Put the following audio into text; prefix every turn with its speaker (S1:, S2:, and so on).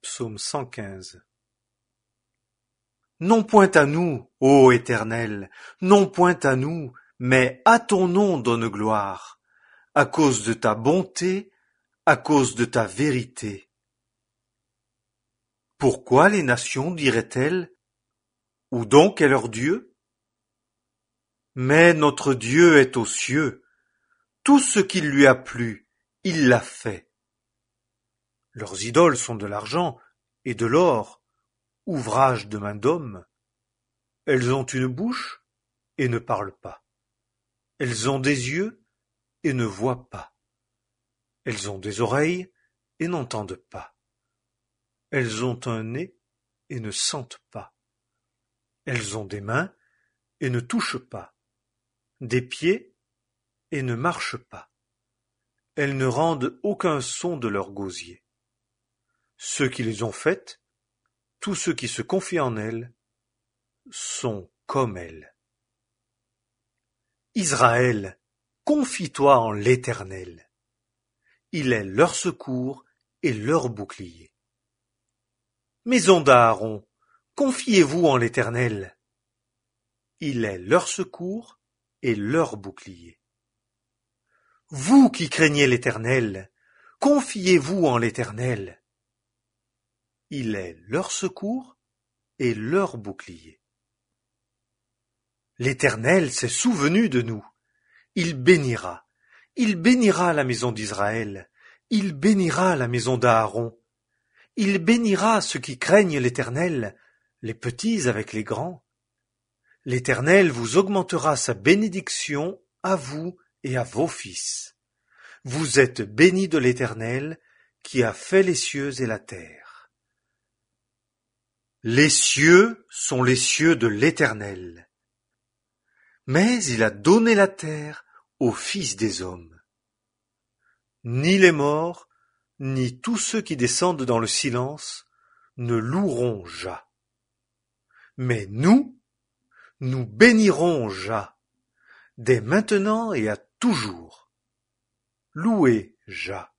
S1: Psaume 115. Non point à nous, ô Éternel, non point à nous, mais à ton nom donne gloire, à cause de ta bonté, à cause de ta vérité. Pourquoi les nations diraient-elles, où donc est leur Dieu? Mais notre Dieu est aux cieux, tout ce qui lui a plu, il l'a fait. Leurs idoles sont de l'argent et de l'or, ouvrage de main d'homme. Elles ont une bouche et ne parlent pas. Elles ont des yeux et ne voient pas. Elles ont des oreilles et n'entendent pas. Elles ont un nez et ne sentent pas. Elles ont des mains et ne touchent pas. Des pieds et ne marchent pas. Elles ne rendent aucun son de leur gosier. Ceux qui les ont faites, tous ceux qui se confient en elles, sont comme elles. Israël, confie-toi en l'Éternel. Il est leur secours et leur bouclier. Maison d'Aaron, confiez-vous en l'Éternel. Il est leur secours et leur bouclier. Vous qui craignez l'Éternel, confiez-vous en l'Éternel. Il est leur secours et leur bouclier. L'Éternel s'est souvenu de nous. Il bénira la maison d'Israël, il bénira la maison d'Aaron. Il bénira ceux qui craignent l'Éternel, les petits avec les grands. L'Éternel vous augmentera sa bénédiction à vous et à vos fils. Vous êtes bénis de l'Éternel, qui a fait les cieux et la terre. Les cieux sont les cieux de l'Éternel, mais il a donné la terre aux fils des hommes. Ni les morts, ni tous ceux qui descendent dans le silence ne loueront Jah. Mais nous bénirons Jah, dès maintenant et à toujours. Louez Jah.